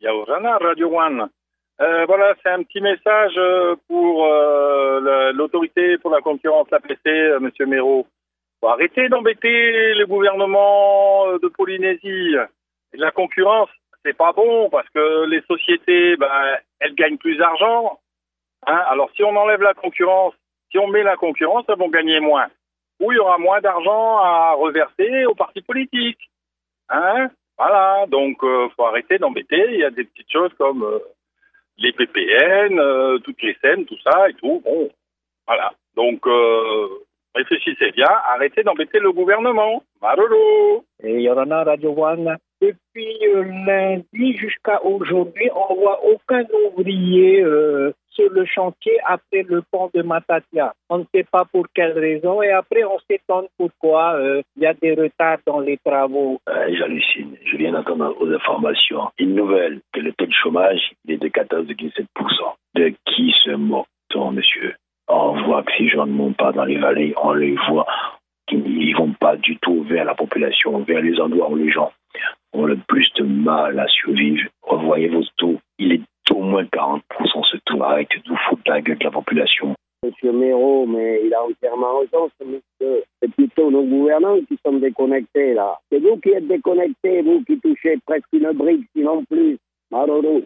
Yaorana, Radio One. Voilà, c'est un petit message pour l'autorité pour la concurrence, l'APC, Monsieur Méraud. Faut arrêter d'embêter le gouvernement de Polynésie. Et la concurrence, c'est pas bon parce que les sociétés, elles gagnent plus d'argent. Hein, alors si on enlève la concurrence, si on met la concurrence, elles vont gagner moins. Ou il y aura moins d'argent à reverser aux partis politiques. Hein, voilà, donc faut arrêter d'embêter. Il y a des petites choses comme les VPN, toutes les scènes, tout ça et tout. Bon, voilà. Donc réfléchissez bien, arrêtez d'embêter le gouvernement. Marolo. Et Yorana Radio One. Depuis lundi jusqu'à aujourd'hui, on voit aucun ouvrier sur le chantier après le pont de Matatia. On ne sait pas pour quelle raison et après on s'étonne pourquoi il y a des retards dans les travaux. J'hallucine. Je viens d'entendre aux informations une nouvelle que le taux de chômage est de 14,7%. De qui se moque-t-on, monsieur? On voit que ces gens ne montent pas dans les vallées, on les voit qu'ils ne vont pas du tout vers la population, vers les endroits où les gens ont le plus de mal à survivre. Revoyez vos taux. Il est au moins 40% ce taux. Arrêtez de vous foutre la gueule de la population. Monsieur Méraud, mais il a entièrement raison, ce monsieur. C'est plutôt nos gouvernants qui sont déconnectés, là. C'est vous qui êtes déconnectés, vous qui touchez presque une brique, sinon plus. Malheureux.